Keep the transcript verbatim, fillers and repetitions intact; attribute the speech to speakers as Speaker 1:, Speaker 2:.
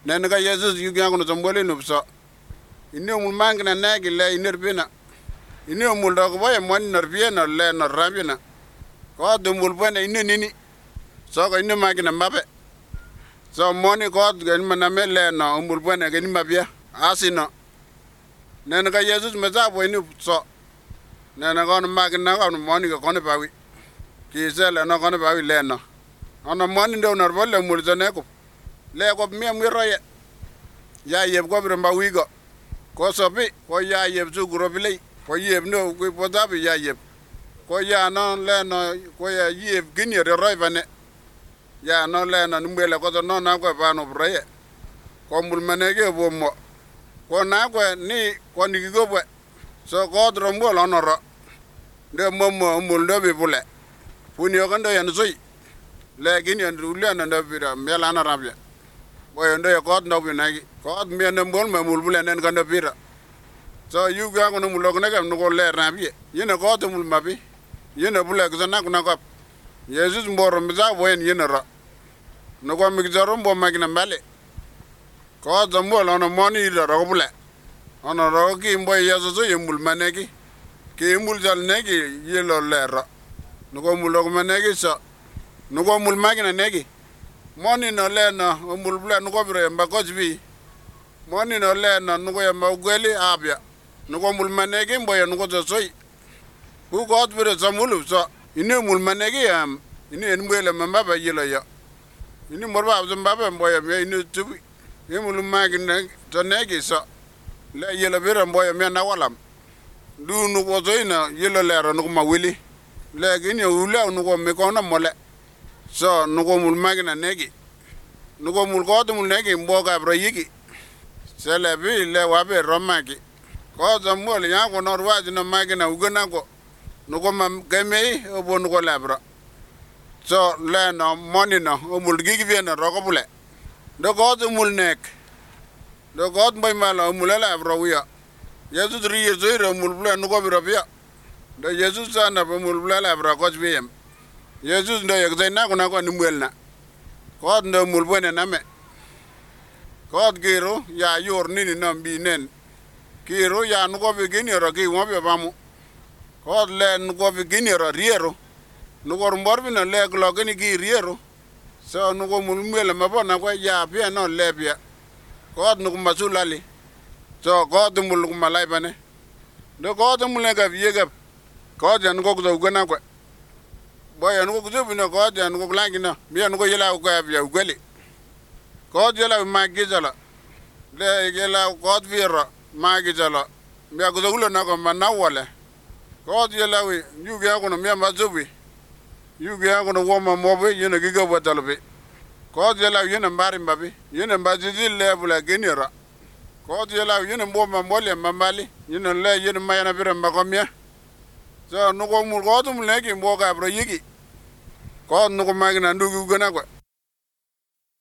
Speaker 1: nen ka Jesus yu ga kono tombole no so inni mul mangna nagi le inerbina inni mul do ko boye mon nerbiena le no rabina ko do mul bone inni nini so ko inni magina mabe so moni ko gen maname le no mul bone gen mabia asino nen ka Jesus meza bo inni so nen ko no magna ko moni ko kono bawi ki sele no kono bawi le no ono moni ndo norbolle mul zone ko le ko mi mi roye ya yeb ko bi mba wigo ko sobi ko ya yeb su grobile ko yeb no ko podabi ya yeb ko ya no le no ko ya yeb gini re roy bane ya no le no mbele ko no na ko ba no broye ko mul manege bo mo ko na ko ni ko ni go bo so ko dro mbo lo no ro de momo mul do bi bule funi o gando yan soy le gini an rulle na ndo bi ra mela na rabya boy ndo ko ndo bi nagi ko mi ne mbol ma mul bule nen gando bi ra so yu ga ko no mul ko ne kam no ko leer na bi yene ko to mul mabi yene bule ko na ko na ko Jesus mboro mi za boyen yene ra no ko mi zaro mbo magina mbale ko do mbol ono moni ra ro bule ono ro ki mbo yeso so yemul manegi ki mul jal negi yelo leer ra no ko mul ko manegi so no ko mul magina negi moni no le no mul bule no ko bire mba ko bi moni no le no no ko yamba gweli abia no ko mul manegi mbo no ko so soy ku ko bire so mulu so ini mul manegi am ini en mbele mamba ba yelo ya ini morba ab zamba ba mbo ya ini tubi ini mul magina to negi so le yelo bire mbo ya me na walam du no ko so ina yelo le no ko ma wili le gini ule no ko me ko na mole so no ko mul magina negi no ko mul ko to mul negi mbo ga bro yigi sele bi le wa be romaki ko to mul ya ko no wa no magina ugana ko no ko mam game o bo no ko labra so le no moni no o mul gigi bi no ro ko bule do ko to mul nek do ko to ma la mul la bro wiya Jesus ri yeso ro mul bule no ko bi ro biya do Jesus sana bo mul bule la bro ko bi yem Jesus ndo yek zay na ko na ko ni mwelna ko ndo mul bone na me ko giro ya yor nini no bi nen giro ya no ko bi gini ro ki mo be bamu ko le no ko bi gini ro riero no ko mbor bi no le glo gini gi riero so no ko mul mwel ma bona ko ya bi no le bi ko no ko masulali so ko do mul ko malay bane do ko do mul ga bi yega ko jan ko do gana ko boy an ko zubi no ko jan ko langi no bi an ko yela ko ya bi ugeli ko yela ma gizala le yela ko vira ma gizala mi ko zulo na ko manawale ko yela wi yu ga ko no mi ma zubi yu ga ko no woma mobe yene giga botalbe ko yela yene mbari mbabi yene mbaji le bula genira ko yela yene mboma mole mambali yene le yene mayana bira makomia so no ko mul ko to mul neki mbo ga bro yigi ko no ko magina ndugu gana ko